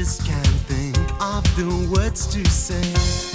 just can't think of the words to say.